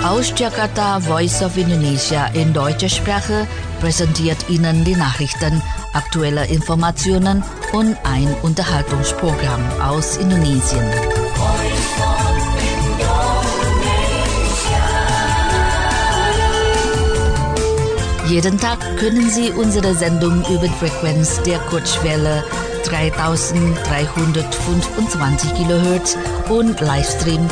Aus Jakarta, Voice of Indonesia in deutscher Sprache präsentiert Ihnen die Nachrichten, aktuelle Informationen und ein Unterhaltungsprogramm aus Indonesien. Jeden Tag können Sie unsere Sendung über die Frequenz der Kurzwelle 3325 kHz und Livestream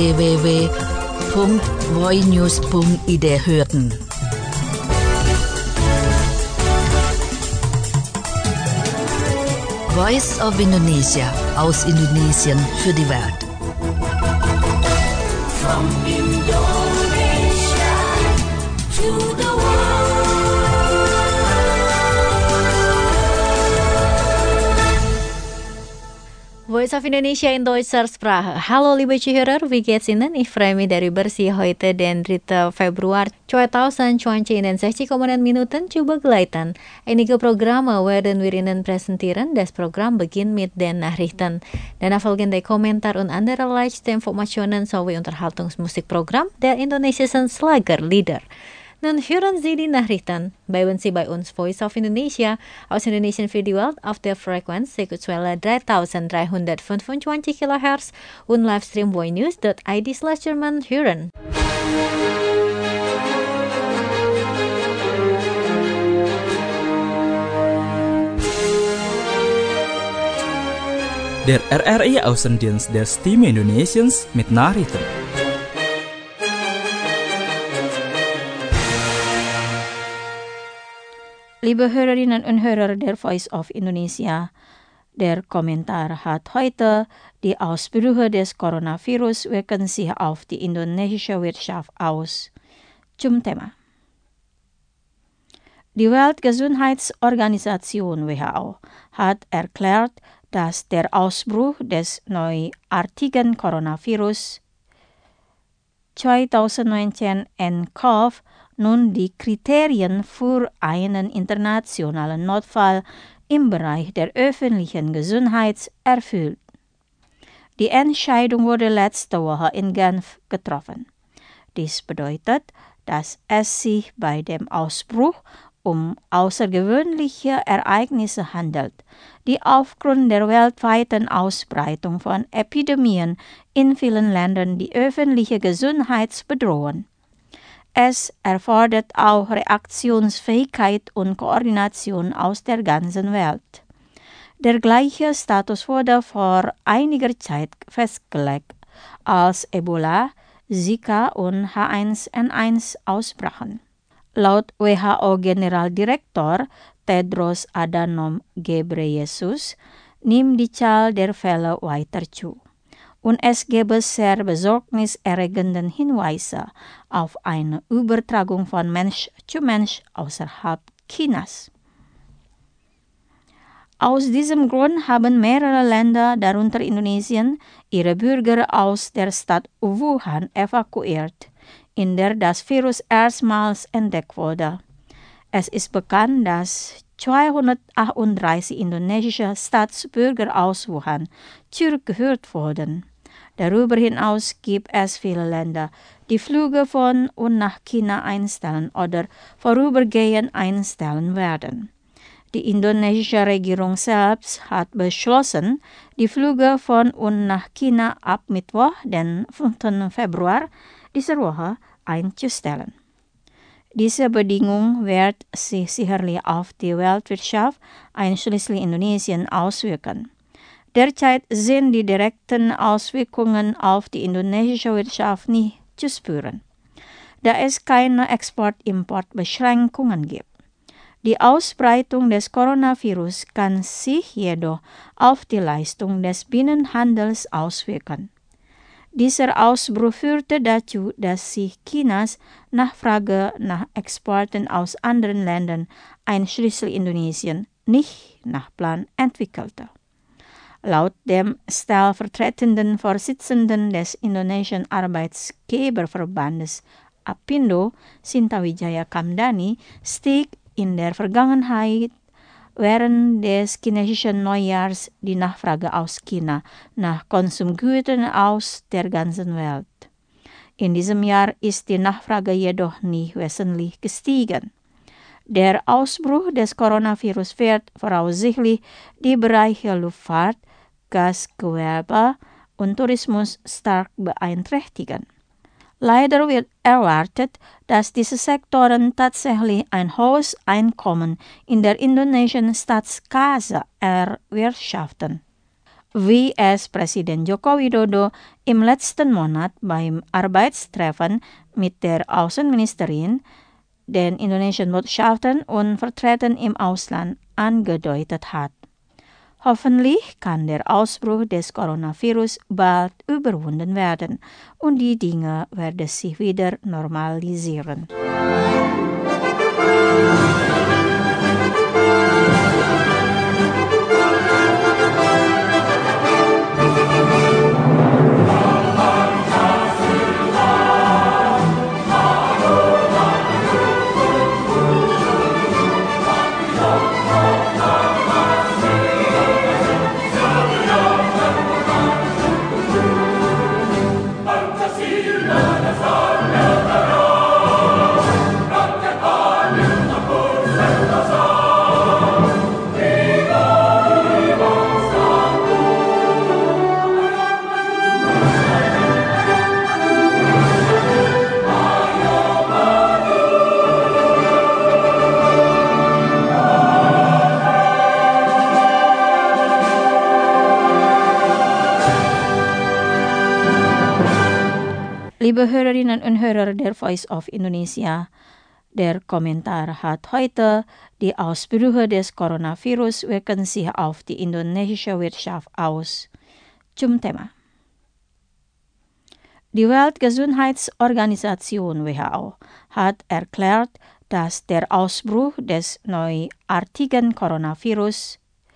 www.voinews.id hören. Voice of Indonesia aus Indonesien für die Welt. From Indonesia to the Voice of Indonesia in deutscher Sprache. Hallo liebe Zuhörer, wie geht's Ihnen? Ich freue mich darüber, Sie heute den 3. Februar 2020 in den 60 kommenden Minuten zu begleiten. Einige Programme werden wir Ihnen präsentieren. Das Programm beginnt mit den Nachrichten. Danach folgen die Kommentar und andere letzte Informationen sowie Unterhaltungsmusikprogramm der indonesischen Schlagerlieder. Nun hören Sie die Nachrichten. Bleiben Sie bei uns Voice of Indonesia aus Indonesien für die Welt auf der Frequenz Kurzwelle 3325 kHz und Livestream voinews.id/German hören. Der RRI-Außendienst der Stimme Indonesiens mit Nachrichten. Liebe Hörerinnen und Hörer der Voice of Indonesia, der Kommentar hat heute die Ausbrüche des Coronavirus wirken sich auf die indonesische Wirtschaft aus. Zum Thema. Die Weltgesundheitsorganisation WHO hat erklärt, dass der Ausbruch des neuartigen Coronavirus 2019 nCoV nun die Kriterien für einen internationalen Notfall im Bereich der öffentlichen Gesundheit erfüllt. Die Entscheidung wurde letzte Woche in Genf getroffen. Dies bedeutet, dass es sich bei dem Ausbruch um außergewöhnliche Ereignisse handelt, die aufgrund der weltweiten Ausbreitung von Epidemien in vielen Ländern die öffentliche Gesundheit bedrohen. Es erfordert auch Reaktionsfähigkeit und Koordination aus der ganzen Welt. Der gleiche Status wurde vor einiger Zeit festgelegt, als Ebola, Zika und H1N1 ausbrachen. Laut WHO-Generaldirektor Tedros Adhanom Ghebreyesus nimmt die Zahl der Fälle weiter zu. Und es gäbe sehr besorgniserregende Hinweise auf eine Übertragung von Mensch zu Mensch außerhalb Chinas. Aus diesem Grund haben mehrere Länder, darunter Indonesien, ihre Bürger aus der Stadt Wuhan evakuiert, in der das Virus erstmals entdeckt wurde. Es ist bekannt, dass 238 indonesische Staatsbürger aus Wuhan zurückgeführt wurden. Darüber hinaus gibt es viele Länder, die Flüge von und nach China einstellen oder vorübergehend einstellen werden. Die indonesische Regierung selbst hat beschlossen, die Flüge von und nach China ab Mittwoch, den 5. Februar dieser Woche einzustellen. Diese Bedingung wird sich sicherlich auf die Weltwirtschaft, einschließlich Indonesien, auswirken. Derzeit sind die direkten Auswirkungen auf die indonesische Wirtschaft nicht zu spüren, da es keine Export-Import-Beschränkungen gibt. Die Ausbreitung des Coronavirus kann sich jedoch auf die Leistung des Binnenhandels auswirken. Dieser Ausbruch führte dazu, dass sich Chinas Nachfrage nach Exporten aus anderen Ländern, einschließlich Indonesien, nicht nach Plan entwickelte. Laut dem stellvertretenden Vorsitzenden des Indonesischen Arbeitgeberverbandes APindo, Sintawijaya Kamdani, stieg in der Vergangenheit während des chinesischen Neujahrs die Nachfrage aus China nach Konsumgütern aus der ganzen Welt. In diesem Jahr ist die Nachfrage jedoch nicht wesentlich gestiegen. Der Ausbruch des Coronavirus wird voraussichtlich die Bereiche Luftfahrt, Gasgewerbe und Tourismus stark beeinträchtigen. Leider wird erwartet, dass diese Sektoren tatsächlich ein hohes Einkommen in der indonesischen Staatskasse erwirtschaften, wie es Präsident Joko Widodo im letzten Monat beim Arbeitstreffen mit der Außenministerin, den indonesischen Botschaftern und Vertretern im Ausland angedeutet hat. Hoffentlich kann der Ausbruch des Coronavirus bald überwunden werden und die Dinge werden sich wieder normalisieren. Liebe Hörerinnen und Hörer der Voice of Indonesia, der Kommentar hat heute: Die Ausbrüche des Coronavirus wirken sich auf die indonesische Wirtschaft aus. Zum Thema. Die Weltgesundheitsorganisation WHO hat erklärt, dass der Ausbruch des neuartigen Coronavirus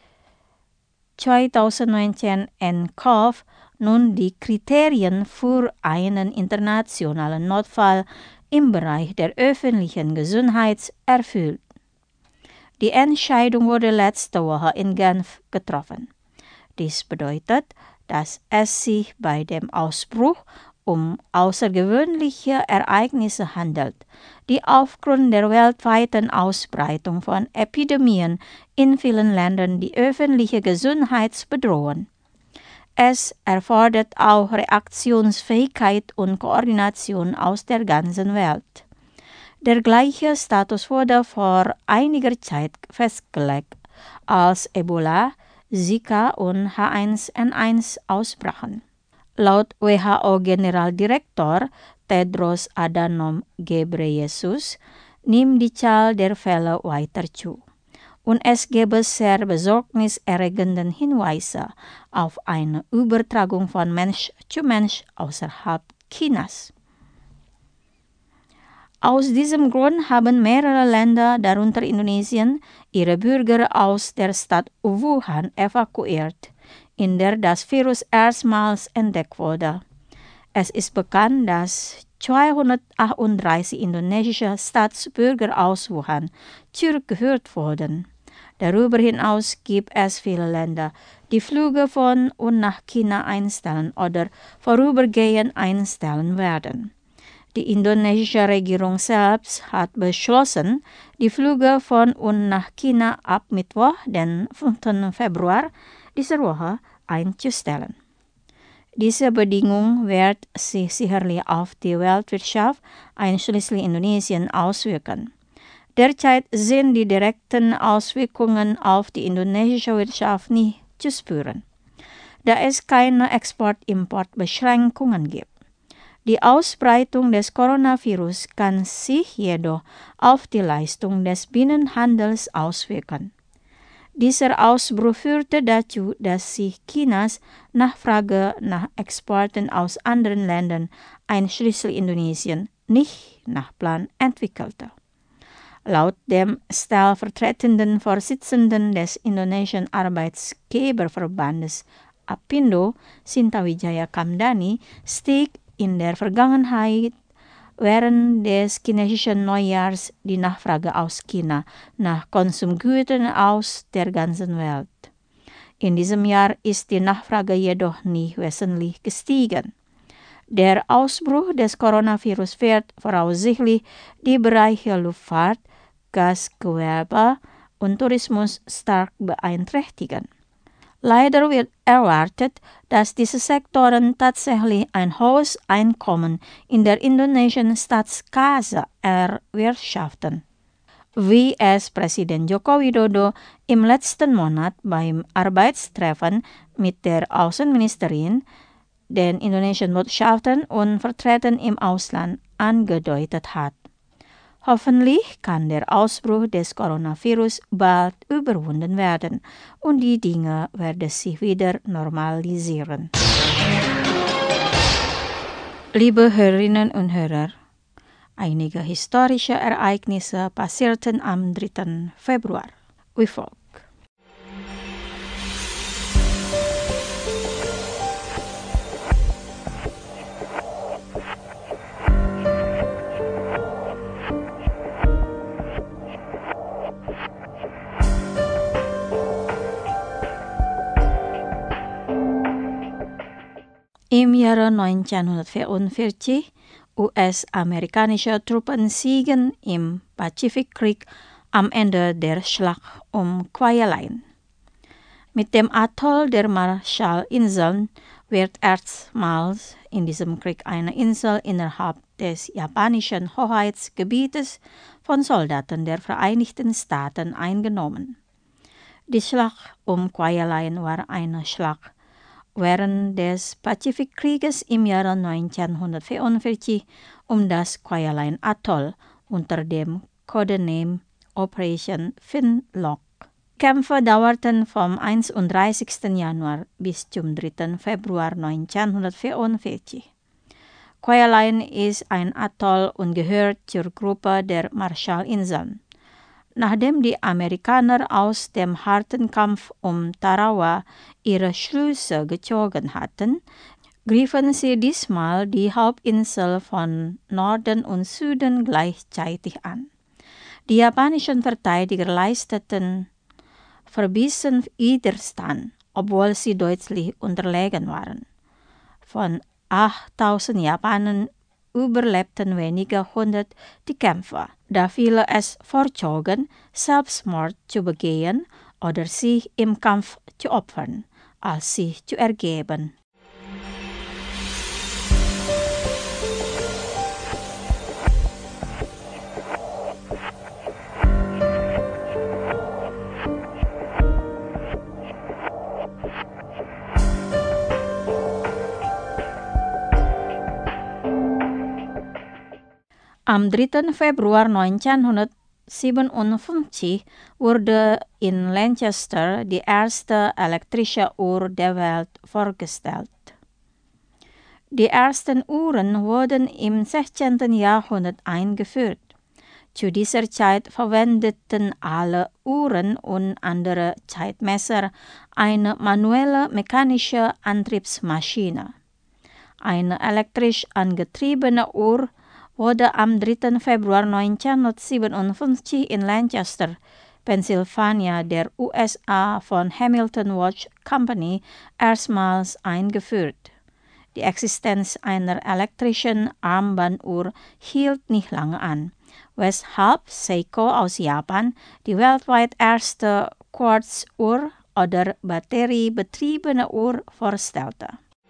2019 nCoV nun die Kriterien für einen internationalen Notfall im Bereich der öffentlichen Gesundheit erfüllt. Die Entscheidung wurde letzte Woche in Genf getroffen. Dies bedeutet, dass es sich bei dem Ausbruch um außergewöhnliche Ereignisse handelt, die aufgrund der weltweiten Ausbreitung von Epidemien in vielen Ländern die öffentliche Gesundheit bedrohen. Es erfordert auch Reaktionsfähigkeit und Koordination aus der ganzen Welt. Der gleiche Status wurde vor einiger Zeit festgelegt, als Ebola, Zika und H1N1 ausbrachen. Laut WHO-Generaldirektor Tedros Adhanom Ghebreyesus nimmt die Zahl der Fälle weiter zu. Und es gäbe sehr besorgniserregende Hinweise auf eine Übertragung von Mensch zu Mensch außerhalb Chinas. Aus diesem Grund haben mehrere Länder, darunter Indonesien, ihre Bürger aus der Stadt Wuhan evakuiert, in der das Virus erstmals entdeckt wurde. Es ist bekannt, dass 238 indonesische Staatsbürger aus Wuhan zurückgeführt wurden. Darüber hinaus gibt es viele Länder, die Flüge von und nach China einstellen oder vorübergehend einstellen werden. Die indonesische Regierung selbst hat beschlossen, die Flüge von und nach China ab Mittwoch, den 5. Februar dieser Woche einzustellen. Diese Bedingung wird sich sicherlich auf die Weltwirtschaft, einschließlich Indonesien, auswirken. Derzeit sind die direkten Auswirkungen auf die indonesische Wirtschaft nicht zu spüren, da es keine Export-Import-Beschränkungen gibt. Die Ausbreitung des Coronavirus kann sich jedoch auf die Leistung des Binnenhandels auswirken. Dieser Ausbruch führte dazu, dass sich Chinas Nachfrage nach Exporten aus anderen Ländern, einschließlich Indonesien, nicht nach Plan entwickelte. Laut dem stellvertretenden Vorsitzenden des indonesischen Arbeitgeberverbandes APindo, Sintawijaya Kamdani, stieg in der Vergangenheit während des chinesischen Neujahrs die Nachfrage aus China nach Konsumgütern aus der ganzen Welt. In diesem Jahr ist die Nachfrage jedoch nicht wesentlich gestiegen. Der Ausbruch des Coronavirus wird voraussichtlich die Bereiche Luftfahrt, Gastgewerbe und Tourismus stark beeinträchtigen. Leider wird erwartet, dass diese Sektoren tatsächlich ein hohes Einkommen in der indonesischen Staatskasse erwirtschaften. Wie es Präsident Joko Widodo im letzten Monat beim Arbeitstreffen mit der Außenministerin, den indonesischen Botschaftern und Vertretern im Ausland angedeutet hat. Hoffentlich kann der Ausbruch des Coronavirus bald überwunden werden und die Dinge werden sich wieder normalisieren. Liebe Hörerinnen und Hörer, einige historische Ereignisse passierten am 3. Februar. Wie folgt. Im Jahre 1944 US-amerikanische Truppen siegen im Pazifikkrieg am Ende der Schlacht um Kwajalein. Mit dem Atoll der Marshallinseln wird erstmals in diesem Krieg eine Insel innerhalb des japanischen Hoheitsgebietes von Soldaten der Vereinigten Staaten eingenommen. Die Schlacht um Kwajalein war eine Schlacht während des Pazifikkrieges im Jahre 1944 um das Kwajalein Atoll unter dem Codename Operation Finlock. Kämpfe dauerten vom 31. Januar bis zum 3. Februar 1944. Kwajalein ist ein Atoll und gehört zur Gruppe der Marshallinseln. Nachdem die Amerikaner aus dem harten Kampf um Tarawa ihre Schlüsse gezogen hatten, griffen sie diesmal die Hauptinsel von Norden und Süden gleichzeitig an. Die japanischen Verteidiger leisteten verbissen Widerstand, obwohl sie deutlich unterlegen waren. Von 8.000 Japanern überlebten wenige hundert die Kämpfe, da viele es vorzogen, Selbstmord zu begehen oder sich im Kampf zu opfern, als sich zu ergeben. Am 3. Februar 1957 wurde in Lancaster die erste elektrische Uhr der Welt vorgestellt. Die ersten Uhren wurden im 16. Jahrhundert eingeführt. Zu dieser Zeit verwendeten alle Uhren und andere Zeitmesser eine manuelle mechanische Antriebsmaschine. Eine elektrisch angetriebene Uhr wurde am 3. Februar 1957 in Lancaster, Pennsylvania, der USA von Hamilton Watch Company erstmals eingeführt. Die Existenz einer elektrischen Armbanduhr hielt nicht lange an, weshalb Seiko aus Japan die weltweit erste Quartzuhr oder batteriebetriebene Uhr vorstellte.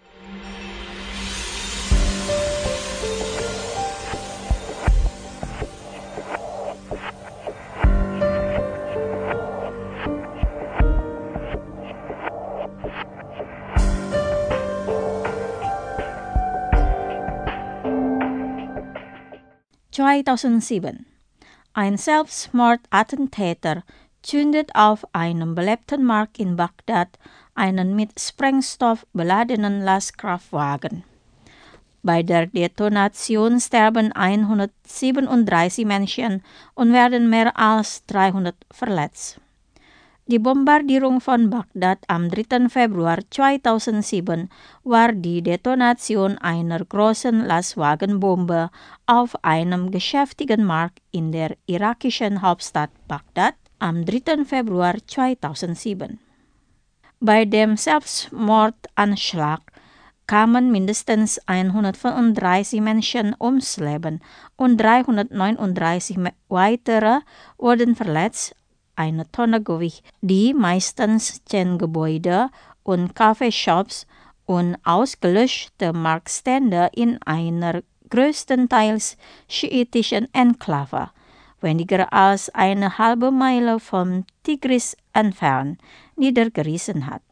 (2007) Ein Selbstmordattentäter zündet auf einem belebten Markt in Bagdad einen mit Sprengstoff beladenen Lastkraftwagen. Bei der Detonation sterben 137 Menschen und werden mehr als 300 verletzt. Die Bombardierung von Bagdad am 3. Februar 2007 war die Detonation einer großen Lastwagenbombe auf einem geschäftigen Markt in der irakischen Hauptstadt Bagdad am 3. Februar 2007. Bei dem Selbstmordanschlag kamen mindestens 135 Menschen ums Leben und 339 weitere wurden verletzt, eine Tonne Gewicht, die meistens 10 Gebäude und Kaffeeshops und ausgelöschte Marktstände in einer größtenteils schiitischen Enklave, weniger als eine halbe Meile vom Tigris entfernt, niedergerissen hat.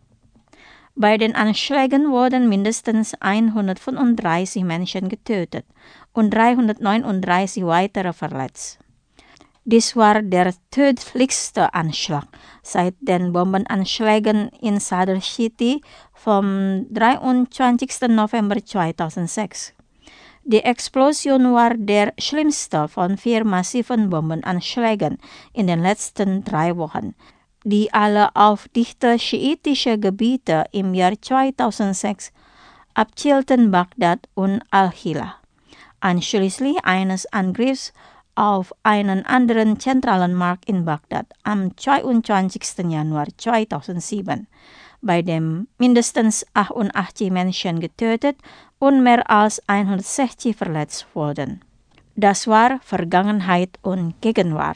Bei den Anschlägen wurden mindestens 135 Menschen getötet und 339 weitere verletzt. Dies war der tödlichste Anschlag seit den Bombenanschlägen in Sadr City vom 23. November 2006. Die Explosion war der schlimmste von 4 massiven Bombenanschlägen in den letzten 3 Wochen, die alle auf dichte schiitische Gebiete im Jahr 2006 abzielten, Bagdad und Al-Hila, anschließend eines Angriffs auf einen anderen zentralen Markt in Bagdad am 22. Januar 2007, bei dem mindestens 88 Menschen getötet und mehr als 160 verletzt wurden. Das war Vergangenheit und Gegenwart.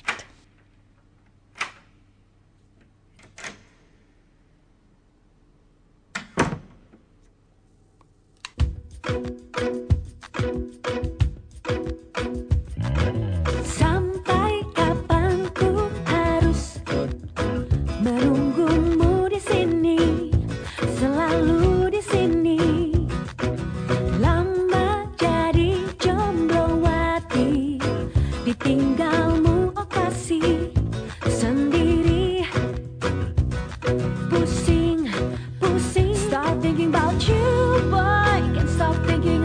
Stop thinking about you, boy. Can't stop thinking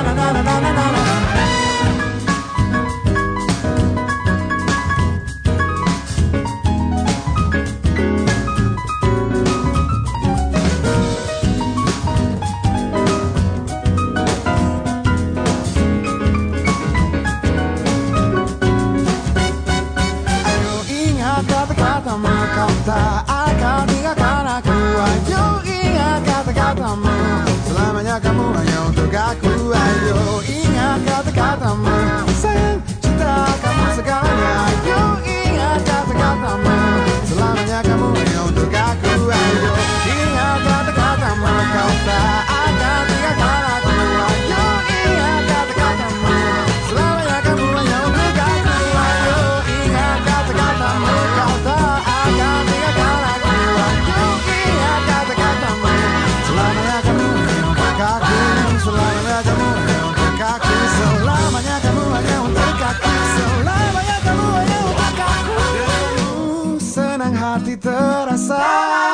kata-katamu. Sayang, cinta kamu segalanya. Yuk ingat kata-katamu. Selamanya kamu hanya untuk aku. Ayo ingat kata-katamu. Kau tak akan tinggalkan aku. Ayo ingat kata-katamu. Selamanya kamu hanya untuk aku. Ayo ingat kata-katamu. Kau tak akan tinggalkan aku. Ayo ingat kata-katamu. Selamanya kamu hanya untuk aku. Selamanya kamu hanya untuk aku. Selamanya kamu hanya untuk aku. Selamanya kamu hanya untuk aku. Senang hati terasa.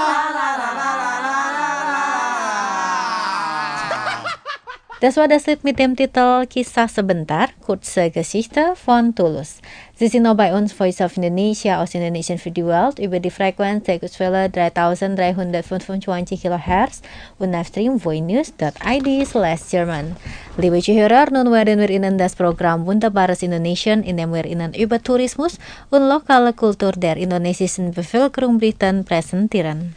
Das war das Lied mit dem Titel Kisah Sebentar, Kurze Geschichte von Tulus. Sie sind noch bei uns Voice of Indonesia aus Indonesian für die Welt über die Frequenz Kurzwelle 3325 kHz und Livestream voinews.id/German. Liebe Zuhörer, nun werden wir Ihnen das Programm Wunderbares Indonesien, in dem wir Ihnen über Tourismus und lokale Kultur der indonesischen Bevölkerung berichten, präsentieren.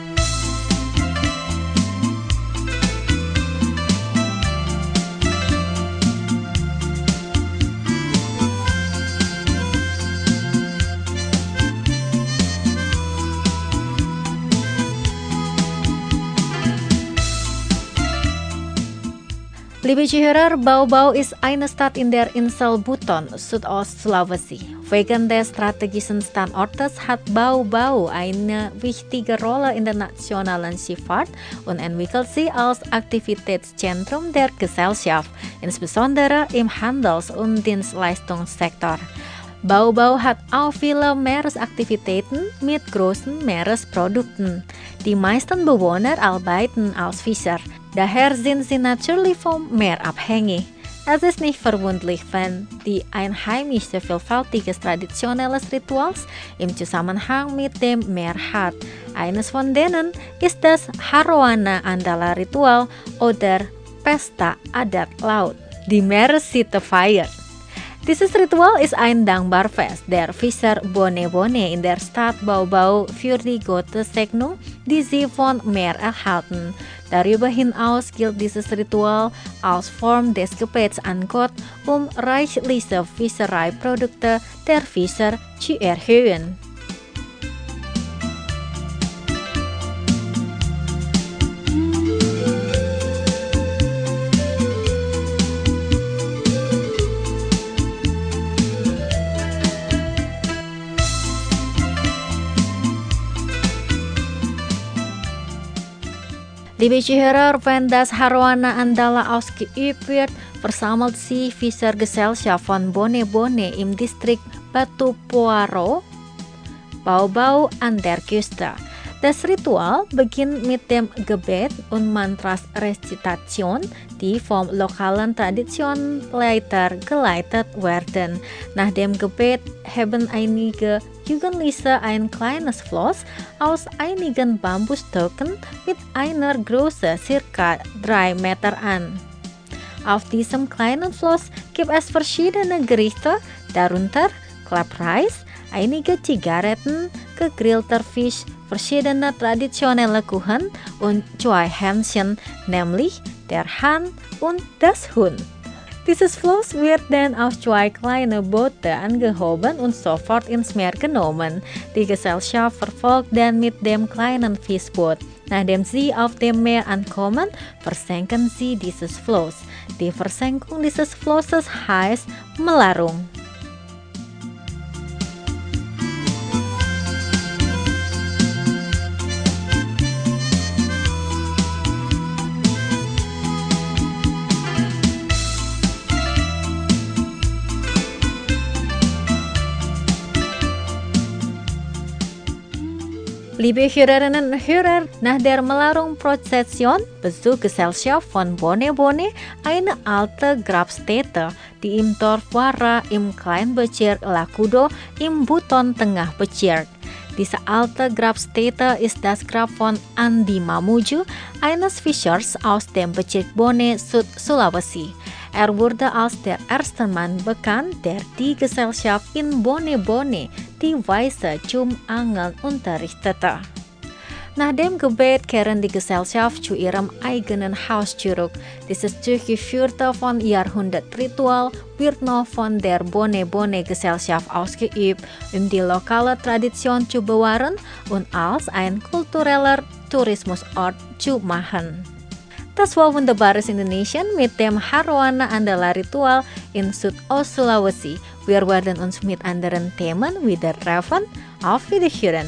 Liebe Zuhörer, Bau-Bau ist eine Stadt in der Insel Buton, Südost-Sulawesi. Wegen des strategischen Standortes hat Bau-Bau eine wichtige Rolle in der nationalen Schifffahrt und entwickelt sich als Aktivitätszentrum der Gesellschaft, insbesondere im Handels- und Dienstleistungssektor. Bau-Bau hat auch viele Meeresaktivitäten mit großen Meeresprodukten. Die meisten Bewohner arbeiten als Fischer, daher sind sie natürlich vom Meer abhängig. Es ist nicht verwunderlich, wenn die Einheimische vielfältiges traditionelles Rituals im Zusammenhang mit dem Meer hat. Eines von denen ist das Haroana Andala Ritual oder Pesta Adat Laut, die Meeressitte-Feier. Dieses Ritual ist ein Dankbarfest der Fischer Bone-Bone in der Stadt Bau-Bau für die Gottessegnung, die sie vom Meer erhalten. Darüber hinaus gilt dieses Ritual als Form des Gebets an Gott, reichliche Fischereiprodukte der Fischer zu erhöhen. Liebe Zuhörer, wenn das Haroana Andala ausgeübt wird, versammelt sich Fischergesellschaft von Bone-Bone im Distrikt Batupoaro, Bau-Bau an der Küste. Das Ritual beginnt mit dem Gebet und Mantras-Rezitation, die vom lokalen Traditionleiter geleitet werden. Nach dem Gebet heben einige Jugendliche ein kleines Floß aus einigen Bambusstöcken mit einer Größe ca. 3 Meter an. Auf diesem kleinen Floß gibt es verschiedene Gerichte, darunter Klappreis, einige Zigaretten, gegrillter Fisch, verschiedene traditionelle Kuchen und zwei Hähnchen, nämlich der Hahn und das Huhn. Dieses Floß wird dann auf zwei kleine Boote angehoben und sofort ins Meer genommen. Die Gesellschaft verfolgt dann mit dem kleinen Fischboot. Nachdem sie auf dem Meer ankommen, versenken sie dieses Floß. Die Versenkung dieses Flosses heißt Melarung. Liebe Hörerinnen und Hörer, nach der Melarung-Prozession besucht Gesellschaft von Bone-Bone eine alte Grabstätte, die im Dorf Wara im Kleinbezirk Lakudo im Buton Tengah-Bezirk. Diese alte Grabstätte ist das Grab von Andi Mamuju, eines Fischers aus dem Bezirk Bone, Süd-Sulawesi. Er wurde als der erste Mann bekannt, der die Gesellschaft in Bone-Bone die Weise zum Angeln unterrichtete. Nachdem Gebet kehren die Gesellschaft zu ihrem eigenen Haus zurück. Dieses durchgeführte von Jahrhundert-Ritual wird noch von der Bone-Bone-Gesellschaft ausgeübt, die lokale Tradition zu bewahren und als ein kultureller Tourismusort zu machen. Das war wunderbares Indonesien mit dem Harwana Andala Ritual in Südost-Sulawesi. Wir werden uns mit anderen Themen wieder treffen. Auf Wiederhören!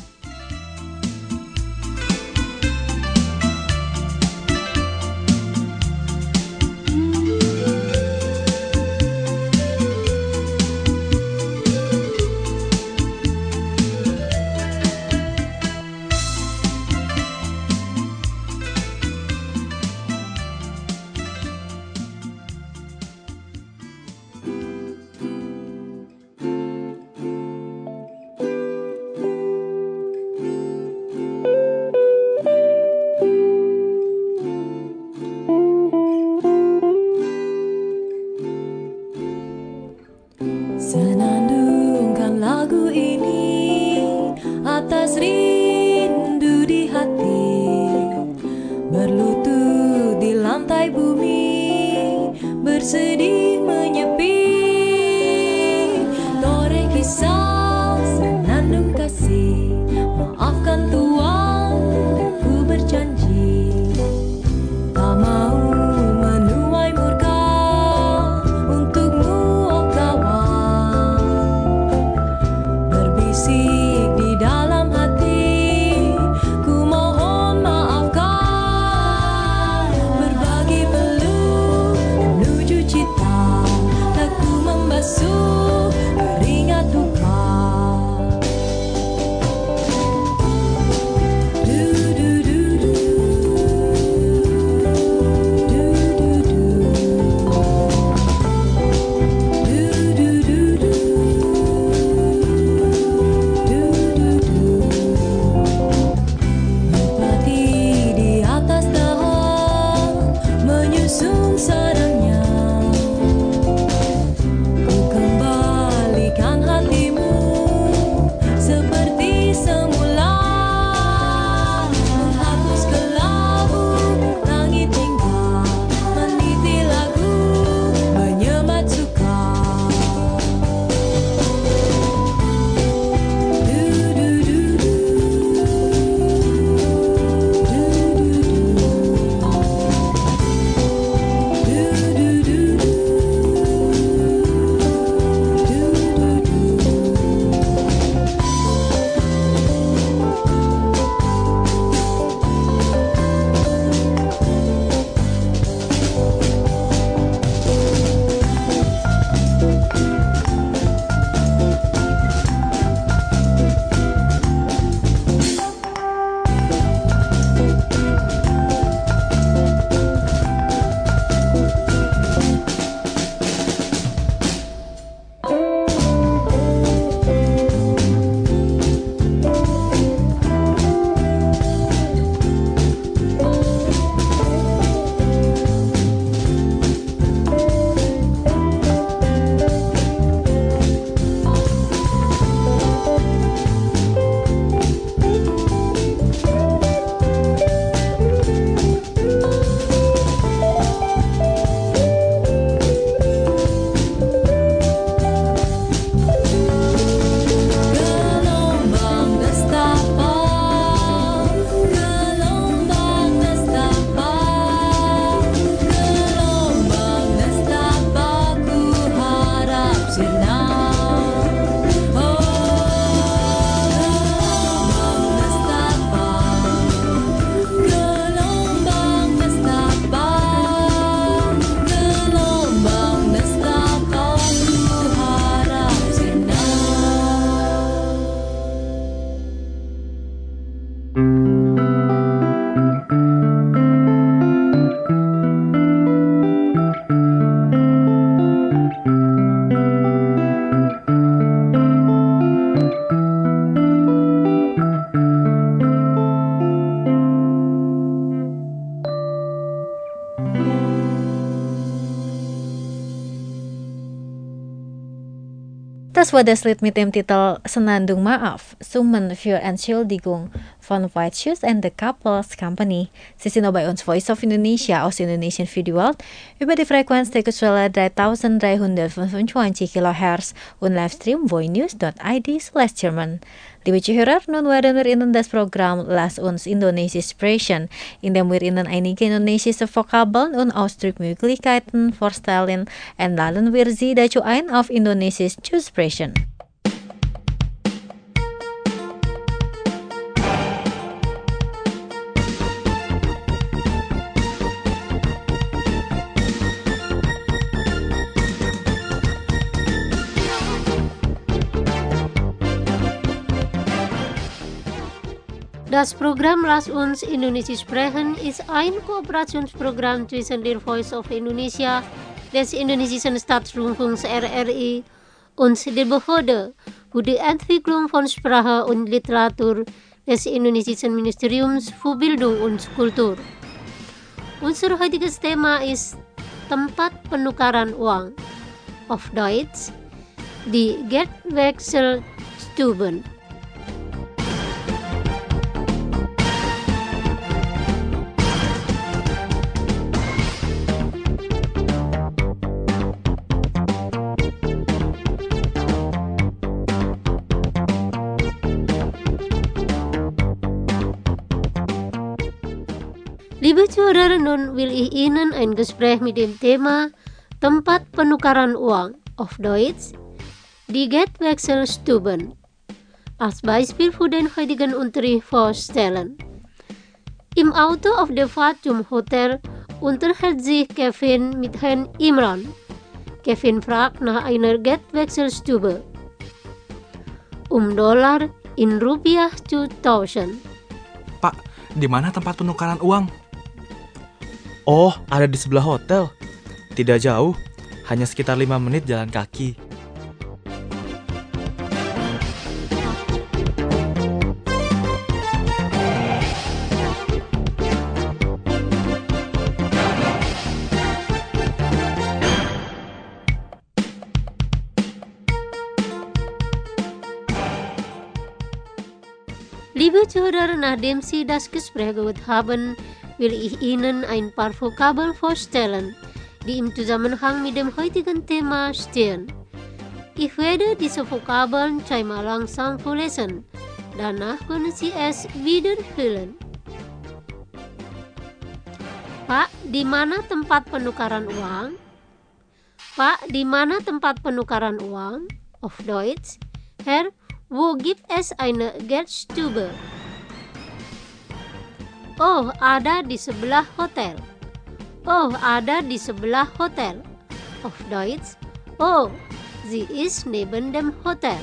Senandungkan lagu ini atas rindu di hati, berlutut di lantai bumi, bersedih menyepi. Toreh kisah senandung kasih, maafkan Tuhan, ku berjanji tak mau menuai murka untukmu, oh kawan. Berbisik di dalam hati, ku mohon maafkan. Berbagi peluk menuju cita, aku membasuh keringat duka. Merpati di atas dahan menyusung sarangnya, ku kembalikan hatimu seperti semula. Menghapus kelabu langit hingga meniti lagu menyemat suka. Gelombang nestapa, gelombang nestapa, gelombang nestapa, ku harap sirna. Oh, gelombang nestapa, gelombang nestapa, ku harap sirna. Das war das Lied mit dem Titel Senandung Maaf, Summen für Entschuldigung von White Shoes and the Couples Company. Sie sind bei uns Voice of Indonesia aus Indonesian Videowelt über die Frequenz der Kuala 3325 kHz und Livestream voinews.id/German. Liebe Zuhörer, nun werden wir Ihnen das Programm Lass uns Indonesisch sprechen, in dem wir Ihnen einige indonesische Vokabeln und Ausdrucksmöglichkeiten vorstellen, und laden wir Sie dazu ein, auf Indonesisch zu sprechen. Das Programm Lass uns Indonesisch sprechen ist ein Kooperationsprogramm zwischen der Voice of Indonesia, des indonesischen Staatsrundfunks RRI und der Behörde für die Entwicklung von Sprache und Literatur des indonesischen Ministeriums für Bildung und Kultur. Unser heutiges Thema ist tempat penukaran uang, auf Deutsch die Geldwechselstuben. Liebe Zuhörer, nun will ich Ihnen ein Gespräch mit dem Thema tempat penukaran uang, auf Deutsch die Geldwechselstuben, als Beispiel für den heutigen Unterricht vorstellen. Im Auto auf der Fahrt zum Hotel unterhält sich Kevin mit Herrn Imran. Kevin fragt nach einer Geldwechselstube, Dollar in Rupiah zu tauschen. Pak, di mana tempat penukaran uang? Oh, ada di sebelah hotel. Tidak jauh, hanya sekitar 5 menit jalan kaki. Liebe Zuhörer, nachdem Sie das Gespräch gehört haben, will ich Ihnen ein paar Vokabeln vorstellen, die im Zusammenhang mit dem heutigen Thema stehen. Ich werde diese Vokabeln zweimal langsam vorlesen. Danach können Sie es wiederholen. Pak, di mana tempat penukaran uang? Pak, di mana tempat penukaran uang? Auf Deutsch, Herr, wo gibt es eine Geldstube? Oh, ada di sebelah hotel. Oh, ada di sebelah hotel. Auf Deutsch, oh, sie ist neben dem Hotel.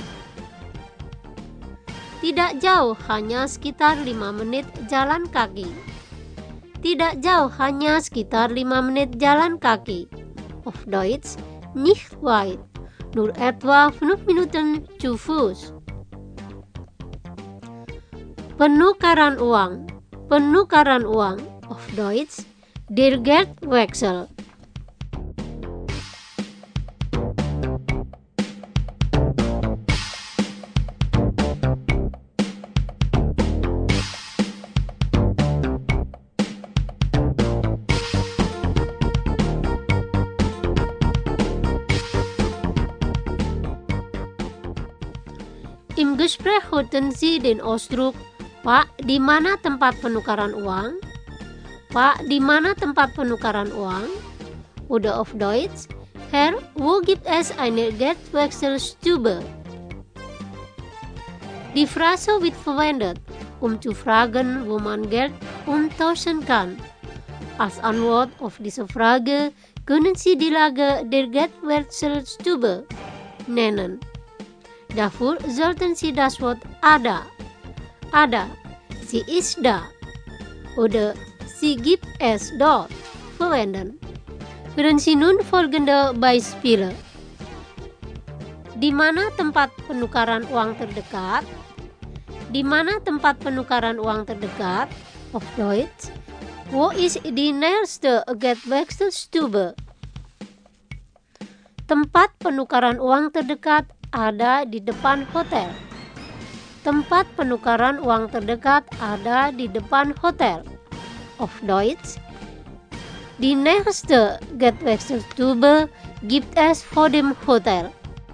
Tidak jauh, hanya sekitar 5 menit jalan kaki. Tidak jauh, hanya sekitar 5 menit jalan kaki. Auf Deutsch, nicht weit, nur etwa 5 Minuten zu Fuß. Penukaran uang. Penukaran uang, auf Deutsch, der Geldwechsel. Im Gespräch hörten Sie den Ausdruck, Pak, di mana tempat penukaran uang? Pak, di mana tempat penukaran uang? Oder auf Deutsch, Herr, wo gibt es eine Geldwechselstube? Die Phrase wird verwendet, zu fragen, wo man Geld umtauschen kann. Als Antwort auf diese Frage können Sie die Lage der Geldwechselstube nennen. Dafür sollten Sie das Wort ada, sie ist da, oder sie gibt es dort verwenden. Hören Sie nun folgende Beispiele. Di mana tempat penukaran uang terdekat? Di mana tempat penukaran uang terdekat? Auf Deutsch, wo ist die nächste Geldwechselstube? Tempat penukaran uang terdekat ada di depan hotel. Tempat penukaran uang terdekat ada di depan hotel. Auf Deutsch, die nächste Geldwechselstube gibt es vor dem Hotel.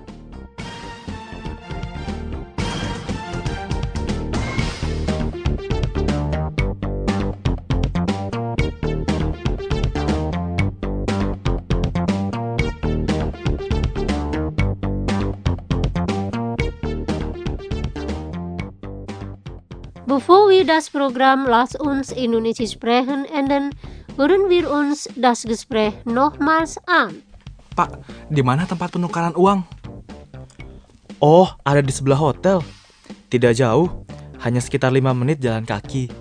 Bevor wir das Programm Lass uns Indonesisch sprechen enden, hören wir uns das Gespräch nochmals an. Pak, di mana tempat penukaran uang? Oh, ada di sebelah hotel. Tidak jauh, hanya sekitar 5 menit jalan kaki.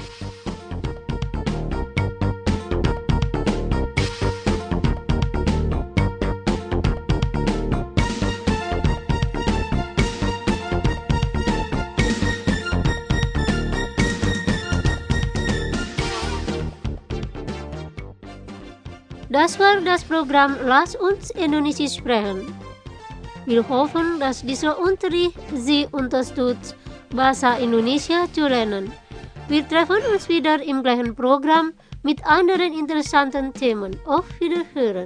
Das war das Programm Lass uns Indonesisch sprechen. Wir hoffen, dass dieser Unterricht Sie unterstützt, Bahasa Indonesia zu lernen. Wir treffen uns wieder im gleichen Programm mit anderen interessanten Themen. Auf Wiederhören.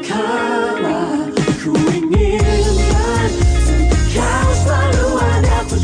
Ku inginkan kau selalu ada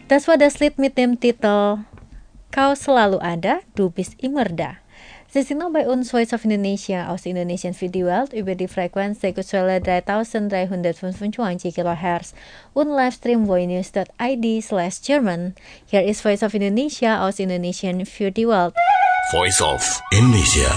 Das war das Lied mit dem Titel Kau Selalu Ada, Du bist immer da. Sie sind noch bei uns Voice of Indonesia aus Indonesian Video World über die Frequenz Kuala 3325 kHz und Livestream voinews.id/German. Here is Voice of Indonesia aus Indonesian Video World. Voice of Indonesia.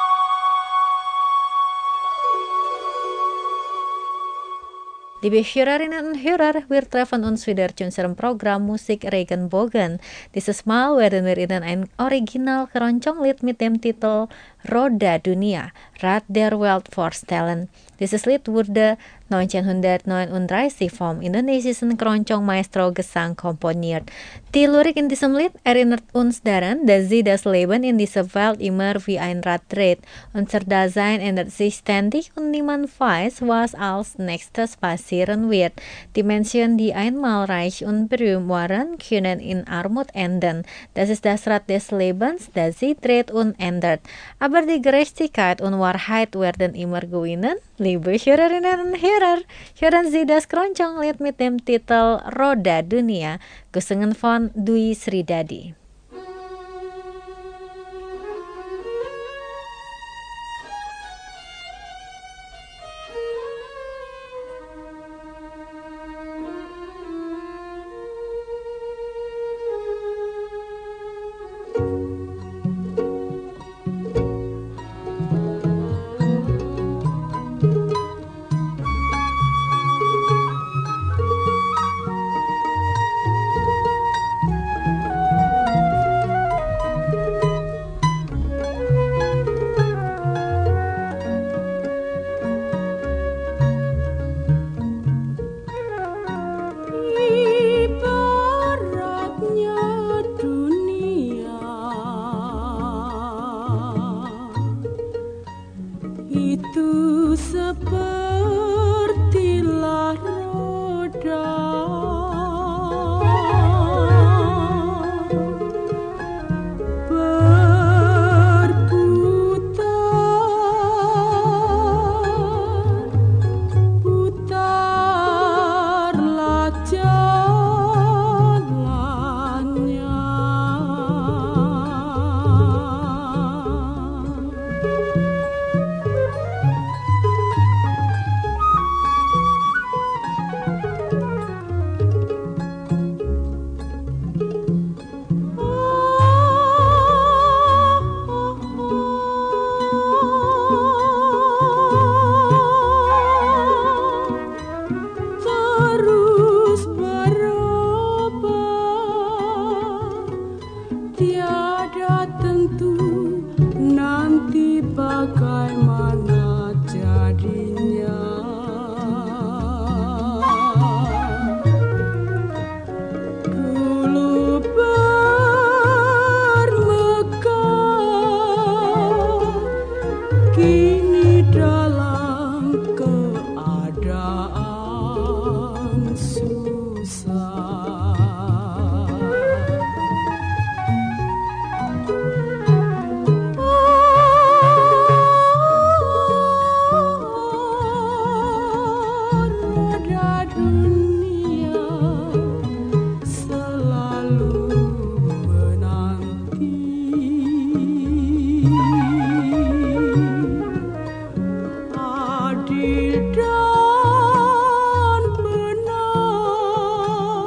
Liebe Hörerinnen und Hörer, wir treffen uns wieder zu unserem Programm Musik Regenbogen. Dieses Mal werden wir Ihnen ein original Keroncong-Lied mit dem Titel Roda Dunia, Rad der Welt vorstellen. Dieses Lied wurde 1939 vom indonesischen Keroncong-Maestro Gesang komponiert. Die Lyrik in diesem Lied erinnert uns daran, dass sie das Leben in dieser Welt immer wie ein Rad dreht. Unser Dasein ändert sich ständig und niemand weiß, was als nächstes passieren wird. Die Menschen, die einmal reich und berühmt waren, können in Armut enden. Das ist das Rad des Lebens, das sich dreht und ändert. Aber die Gerechtigkeit und Wahrheit werden immer gewinnen. Liebe Hörerinnen und Hörer, hören Sie das Keroncong-Lied mit dem Titel Roda Dunia, gesungen von Dwi Sridadi. Adil dan benar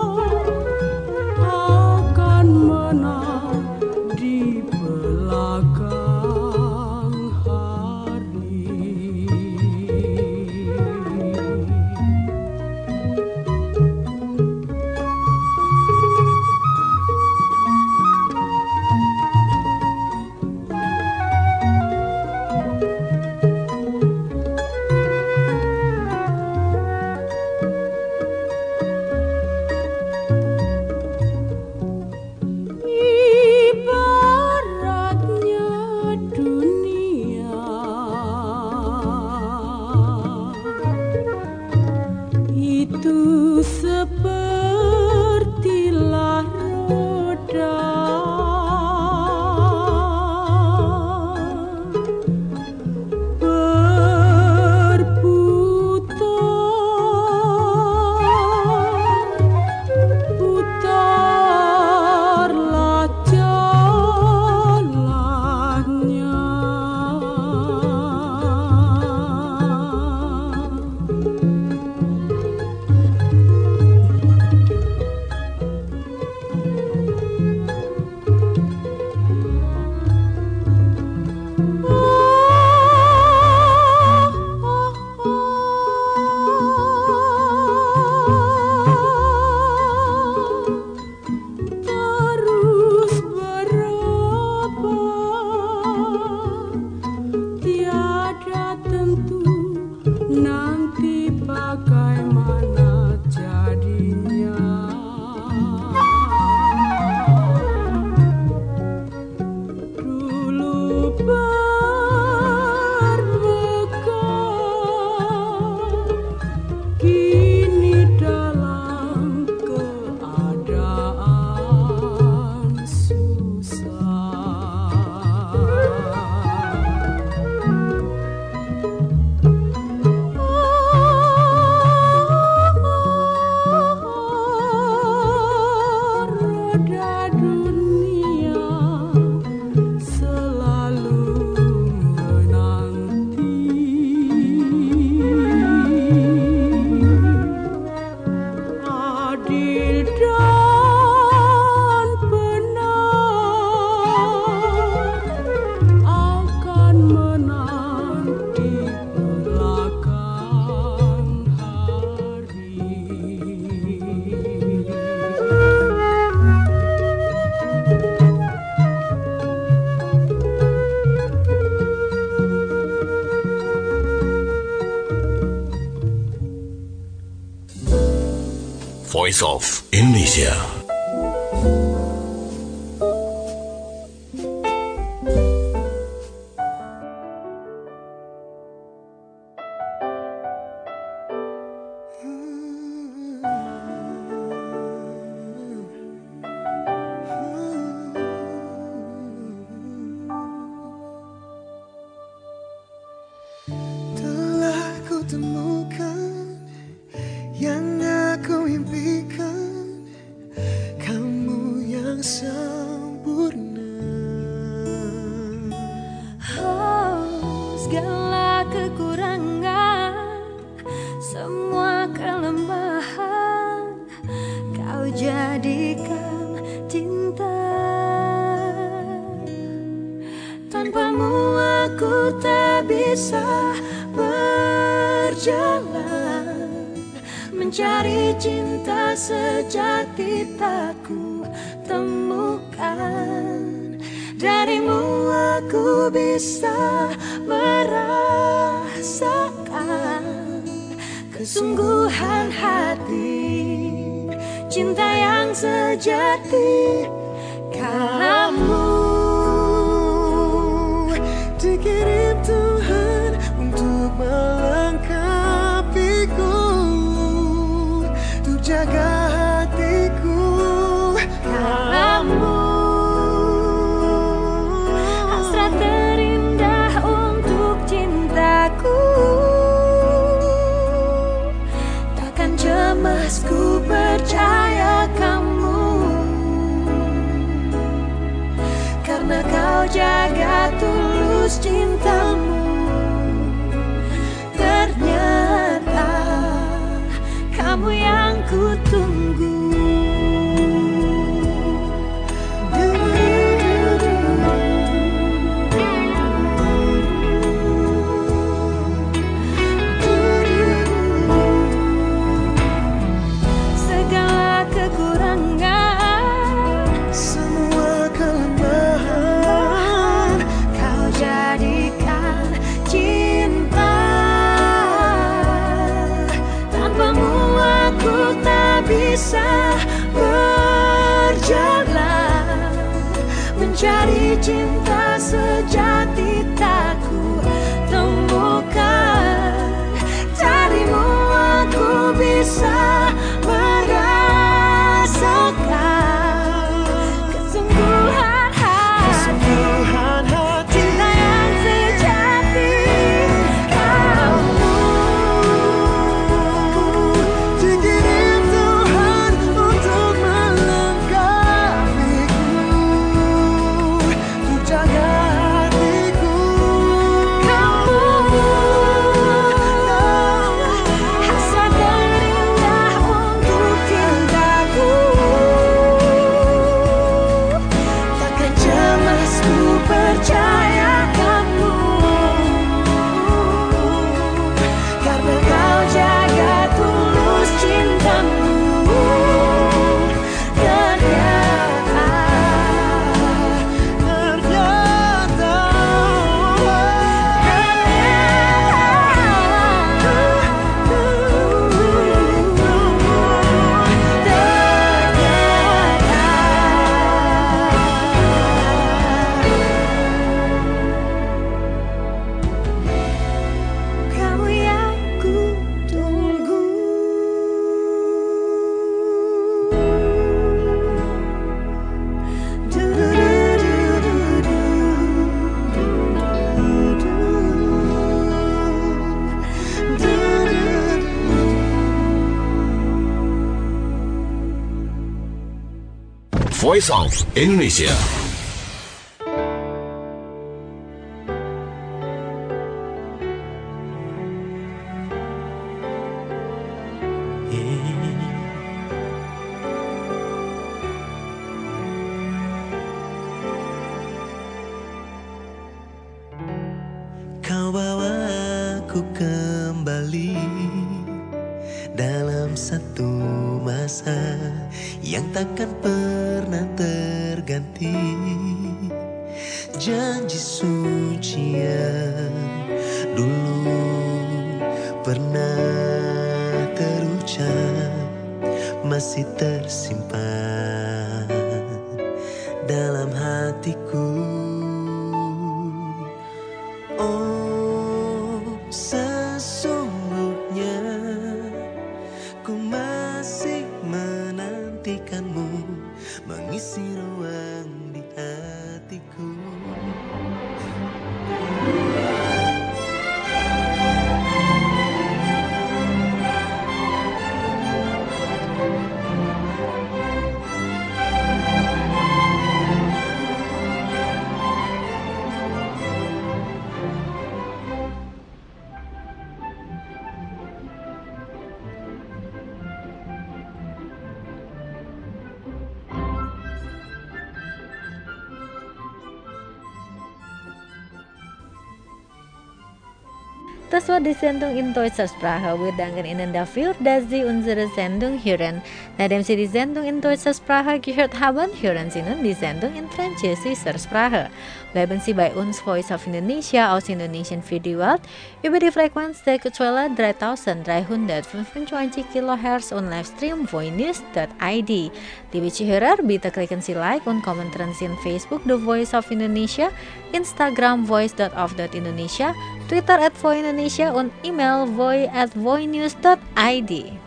adil dan benar akan menang di belakang hari. Voice of Indonesia. Telah ku temukan yang aku impikan, kamu yang sempurna. Oh, segala kekurangan, semua kelemahan, kau jadikan cinta. Tanpamu aku tak bisa berjalan, mencari cinta sejati tak ku temukan. Darimu aku bisa merasakan kesungguhan hati, cinta yang sejati. Kamu dikirim Tuhan untuk melengkapiku, untuk jaga hatiku. Kamu hasrat terindah untuk cintaku, takkan cemas ku percaya kamu, karena kau jaga tulus cintamu. Ternyata kamu yang ku tunggu. Segala kekurangan, Semua kelemahan, kau jadikan cinta. Tanpamu aku tak bisa berjalan, mencari cinta sejati tak ku temukan. Darimu aku bisa merasakan kesungguhan kesungguhan hati. cinta yang sejati. Kamu Dikirim Tuhan untuk melengkapiku, untuk jaga hatiku. Kamu hasrat terindah untuk cintaku, takkan cemas ku percaya kamu, karena kau jaga tulus cintamu. Kamu yang ku tunggu. Voice of Indonesia. ku kembali dalam satu masa yang takkan pernah terganti. Janji suci yang dulu pernah terucap masih tersimpan dalam hatiku. Oh, sesungguhnya ku masih menantikanmu mengisi ruang di hatiku. Das war die Sendung in deutscher Sprache. Wir danken Ihnen dafür, dass Sie unsere Sendung hören. Nachdem Sie die Sendung in deutscher Sprache gehört haben, hören Sie nun die Sendung in französischer Sprache. Bleiben Sie bei uns, Voice of Indonesia aus Indonesien für die Welt, über die Frequenz der Kuala 3325 kHz und Livestream voinews.id. Liebe Zuhörer, bitte klicken Sie Like und kommentieren Sie in Facebook The Voice of Indonesia, Instagram voice.of.indonesia, Twitter @voindonesia und E-Mail voi@voinews.id.